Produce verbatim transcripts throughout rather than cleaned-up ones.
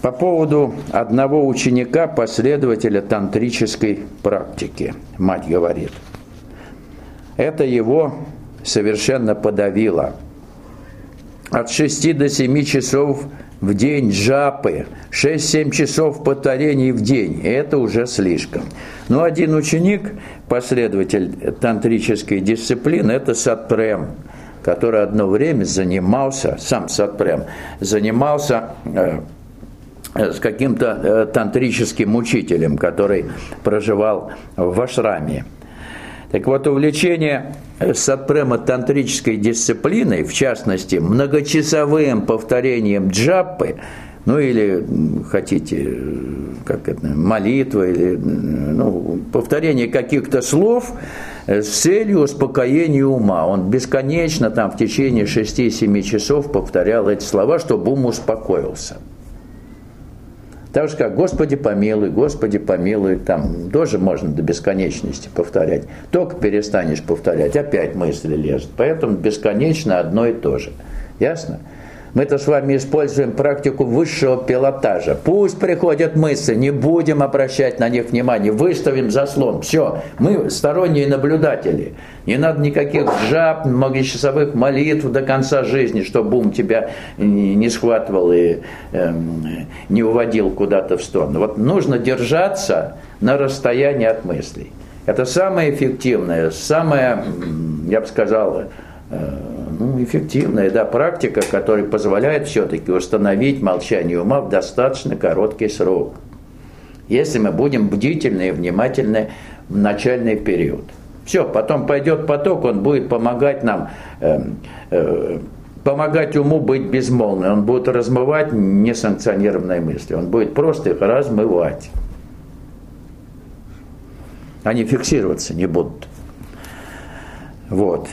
По поводу одного ученика, последователя тантрической практики, мать говорит, это его совершенно подавило. От шести до семи часов в день джапы, шесть-семь часов повторений в день, и это уже слишком. Но один ученик, последователь тантрической дисциплины, это Сатпрем, который одно время занимался, сам Сатпрем, занимался э, с каким-то э, тантрическим учителем, который проживал в ашраме. Так вот, увлечение Сатпрема тантрической дисциплиной, в частности, многочасовым повторением джаппы, ну или, хотите, как это, молитва, или ну, повторение каких-то слов с целью успокоения ума. Он бесконечно там в течение шести-семи часов повторял эти слова, чтобы ум успокоился. Так же, как «Господи помилуй, Господи помилуй», там тоже можно до бесконечности повторять. Только перестанешь повторять, опять мысли лезут. Поэтому бесконечно одно и то же. Ясно? Мы-то с вами используем практику высшего пилотажа. Пусть приходят мысли, не будем обращать на них внимание, выставим заслон. Все, мы сторонние наблюдатели. Не надо никаких джап, многочасовых молитв до конца жизни, чтобы ум тебя не схватывал и э, не уводил куда-то в сторону. Вот нужно держаться на расстоянии от мыслей. Это самое эффективное, самое, я бы сказал, ну, эффективная, да, практика, которая позволяет все-таки установить молчание ума в достаточно короткий срок, если мы будем бдительны и внимательны в начальный период. Все, потом пойдет поток, он будет помогать нам, э, э, помогать уму быть безмолвным, он будет размывать несанкционированные мысли, он будет просто их размывать. Они фиксироваться не будут. Вот.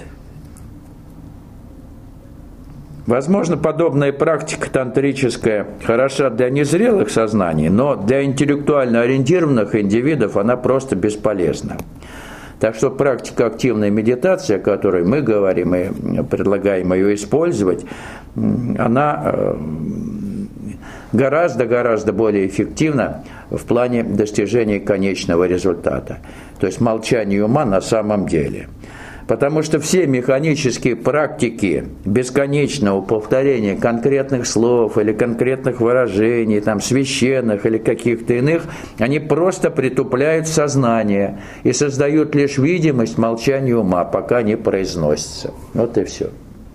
Возможно, подобная практика тантрическая хороша для незрелых сознаний, но для интеллектуально ориентированных индивидов она просто бесполезна. Так что практика активной медитации, о которой мы говорим и предлагаем ее использовать, она гораздо-гораздо более эффективна в плане достижения конечного результата. То есть молчание ума на самом деле. Потому что все механические практики бесконечного повторения конкретных слов или конкретных выражений, там, священных или каких-то иных, они просто притупляют сознание и создают лишь видимость молчания ума, пока не произносится. Вот и все.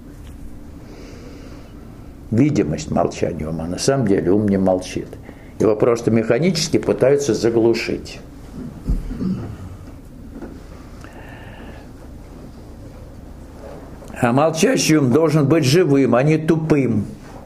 Видимость молчания ума. На самом деле ум не молчит. Его просто механически пытаются заглушить. А молчащий ум должен быть живым, а не тупым.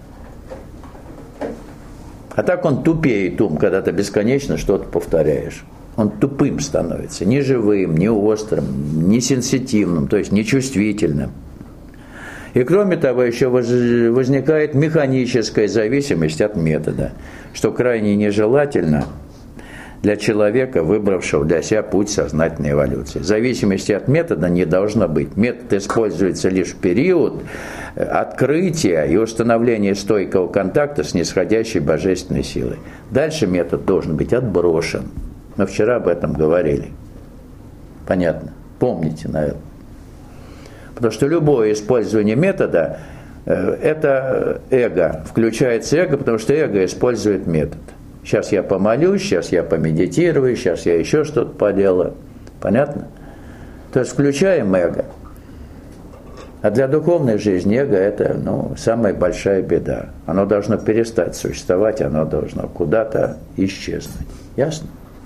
А так он тупеет, ум, когда ты бесконечно что-то повторяешь. Он тупым становится, не живым, не острым, не сенситивным, то есть не чувствительным. И кроме того, еще возникает механическая зависимость от метода, что крайне нежелательно для человека, выбравшего для себя путь сознательной эволюции. Зависимости от метода не должно быть. Метод используется лишь в период открытия и установления стойкого контакта с нисходящей божественной силой. Дальше метод должен быть отброшен. Мы вчера об этом говорили. Понятно? Помните, наверное. Потому что любое использование метода – это эго. Включается эго, потому что эго использует метод. Сейчас я помолюсь, сейчас я помедитирую, сейчас я еще что-то поделаю. Понятно? То есть включаем эго. А для духовной жизни эго – это ну, самая большая беда. Оно должно перестать существовать, оно должно куда-то исчезнуть. Ясно?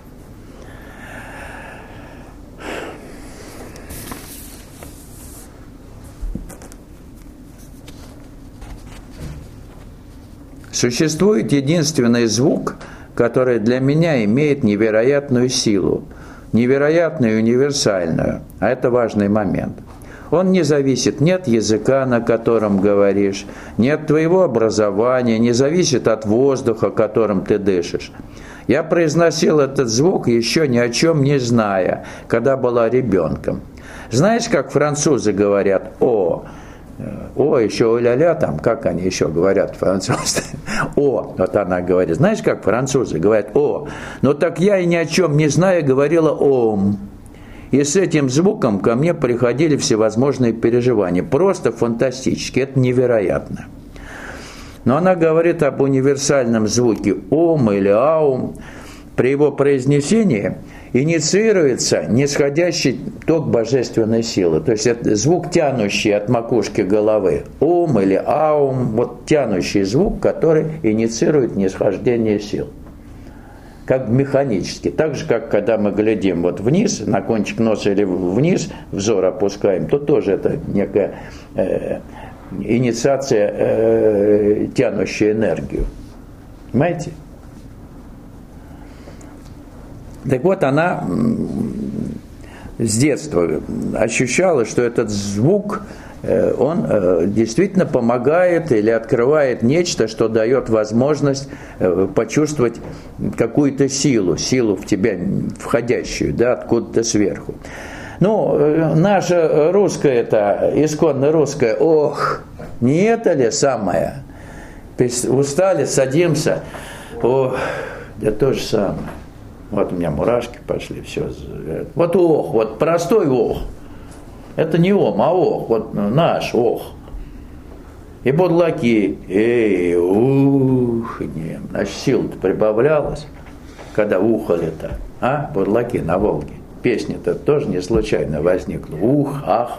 Существует единственный звук, который для меня имеет невероятную силу, невероятную и универсальную, а это важный момент. Он не зависит ни от языка, на котором говоришь, ни от твоего образования, не зависит от воздуха, которым ты дышишь. Я произносил этот звук, еще ни о чем не зная, когда была ребенком. Знаешь, как французы говорят «о», О, еще ля-ля, там, как они еще говорят французы? О, вот она говорит. Знаешь, как французы говорят о? Ну так я и ни о чем не знаю, говорила ом. И с этим звуком ко мне приходили всевозможные переживания. Просто фантастически, это невероятно. Но она говорит об универсальном звуке ом или аум. При его произнесении инициируется нисходящий ток божественной силы. То есть это звук, тянущий от макушки головы. Ом или аум, вот тянущий звук, который инициирует нисхождение сил. Как механически. Так же, как когда мы глядим вот вниз, на кончик носа или вниз, взор опускаем, то тоже это некая э, инициация, э, тянущая энергию. Понимаете? Так вот, она с детства ощущала, что этот звук, он действительно помогает или открывает нечто, что дает возможность почувствовать какую-то силу, силу в тебя входящую, да, откуда-то сверху. Ну, наша русская, это исконно русская, ох, не это ли самое? Устали, садимся, ох, да то же самое. Вот у меня мурашки пошли, все. Вот ох, вот простой ох. Это не ом, а ох, вот наш ох. И бурлаки, эй, ух, не, значит, сила-то прибавлялась, когда ухали-то, а, бурлаки на Волге. Песня-то тоже не случайно возникла. Ух, ах.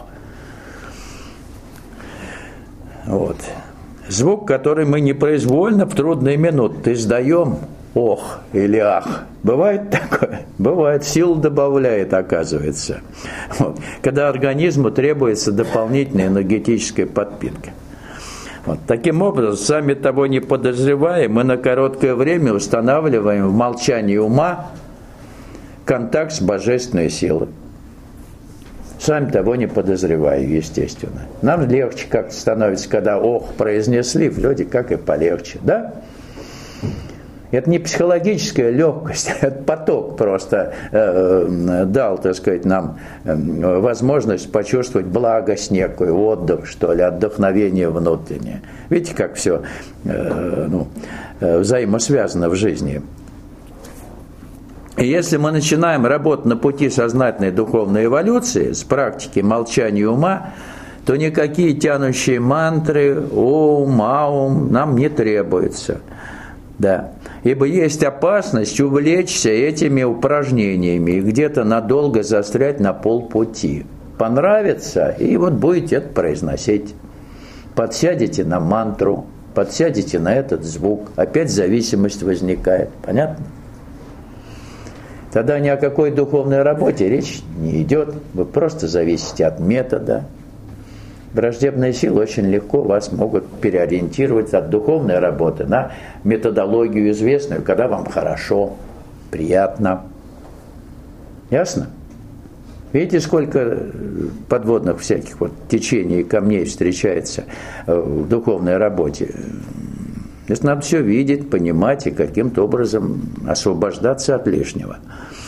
Вот. Звук, который мы непроизвольно в трудные минуты издаем, ох или ах. Бывает такое? Бывает. Сил добавляет, оказывается. Вот. Когда организму требуется дополнительная энергетическая подпитка. Вот. Таким образом, сами того не подозревая, мы на короткое время устанавливаем в молчании ума контакт с божественной силой. Сами того не подозревая, естественно. Нам легче как-то становится, когда ох произнесли, вроде как и полегче, да? Это не психологическая легкость, это поток просто э, дал, так сказать, нам э, возможность почувствовать благость некую, отдых, что ли, отдохновение внутреннее. Видите, как все э, ну, э, взаимосвязано в жизни. И если мы начинаем работать на пути сознательной духовной эволюции, с практики молчания ума, то никакие тянущие мантры, ом, аум нам не требуются. Да. Ибо есть опасность увлечься этими упражнениями и где-то надолго застрять на полпути. Понравится, и вот будете это произносить. Подсядете на мантру, подсядете на этот звук, опять зависимость возникает. Понятно? Тогда ни о какой духовной работе речь не идет. Вы просто зависите от метода. Враждебные силы очень легко вас могут переориентировать от духовной работы на методологию известную, когда вам хорошо, приятно. Ясно? Видите, сколько подводных всяких вот течений и камней встречается в духовной работе. Здесь надо все видеть, понимать и каким-то образом освобождаться от лишнего.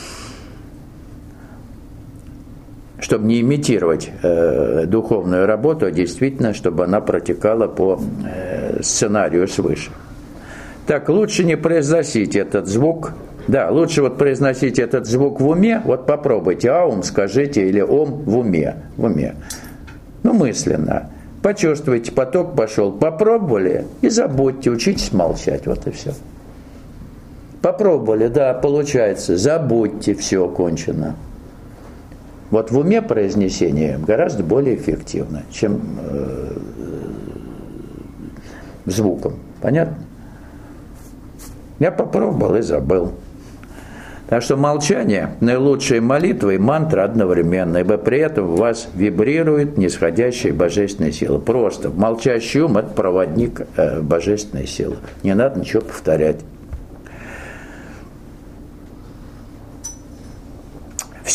Чтобы не имитировать э, духовную работу, а действительно, чтобы она протекала по э, сценарию свыше. Так, лучше не произносить этот звук. Да, лучше вот произносить этот звук в уме. Вот попробуйте, аум скажите или ом в уме. В уме. Ну, мысленно. Почувствуйте, поток пошел. Попробовали и забудьте, учитесь молчать. Вот и все. Попробовали, да, получается. Забудьте, все, кончено. Вот в уме произнесение гораздо более эффективно, чем э, звуком. Понятно? Я попробовал и забыл. Так что молчание – наилучшая молитва и мантра одновременно, ибо при этом в вас вибрирует нисходящая божественная сила. Просто молчащий ум – это проводник э, божественной силы. Не надо ничего повторять.